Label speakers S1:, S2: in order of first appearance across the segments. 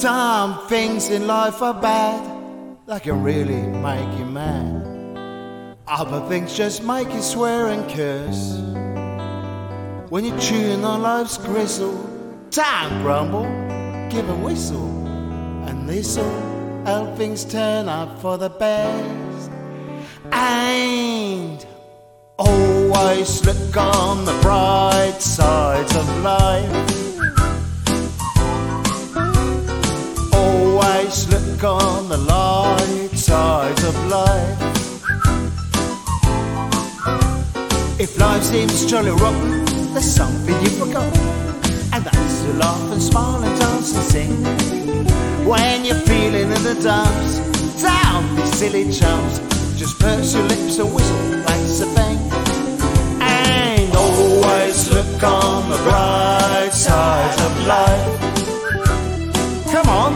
S1: Some things in life are bad, that can really make you mad. Other things just make you swear and curse. When you're chewing on life's gristle, don't grumble, give a whistle, and this'll help things turn out for the best. And always look on the bright sides of life. Always look on the light sides of life. If life seems jolly rotten, there's something you forgot, and that's to laugh and smile and dance and sing. When you're feeling in the dumps, don't be silly chumps, just purse your lips and whistle, that's the thing. And always look on the bright side of life. Come on.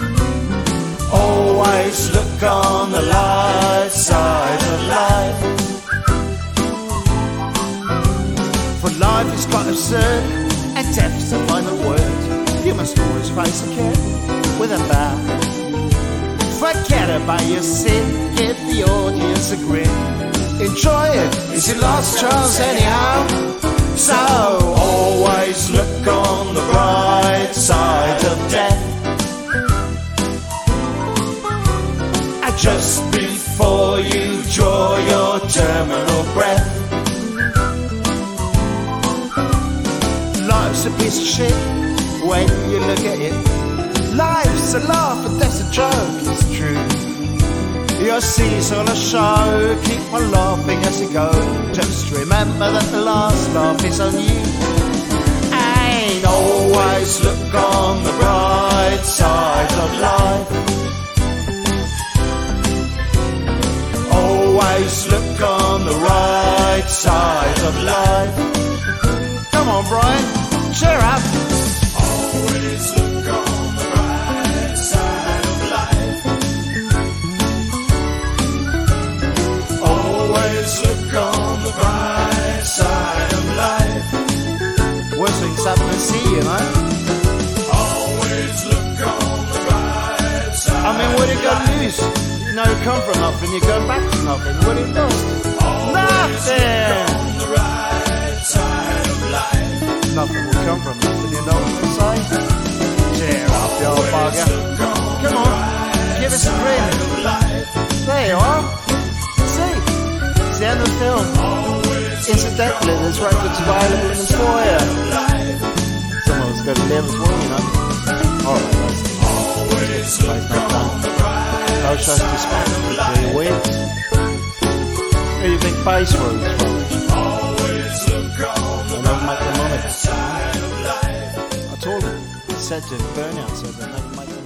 S1: Always look on the light side of life. For life is quite absurd, and death's the final word. You must always face a curtain with a bow. Forget about your sin, give the audience a grin. Enjoy it, it's your last chance anyhow. So always look on the bright side of death. And just before you draw your terminal breath, life's a piece of shit when you look at it. Life's a laugh and death's a joke, it's true. Your sees all a show, keep on laughing as you go. Just remember that the last laugh is on you. And always look on the bright side of life. Always look on the right side of life. Come on, Brian, cheer up.
S2: Always look on the right side of life. Always look on the bright side of life.
S1: Worst things happen to see you, know.
S2: Always look on the right side.
S1: I mean, what are you going to lose? You know, you come from nothing, you're going back to nothing. What have you lost? Nothing!
S2: On the right side of life.
S1: Nothing will come from nothing, you know what they say? Cheer up, you old bugger. Come on, give us a grin. There you are. See? It's the end of the film. Incidentally, there's records available in the foyer. Someone's got to live as well, you know. Alright, that's the place not done. No trust respect for the wins. Who do you think pays for it? They'll never make the money. I told them, it's said to burn out, so they'll never make the money.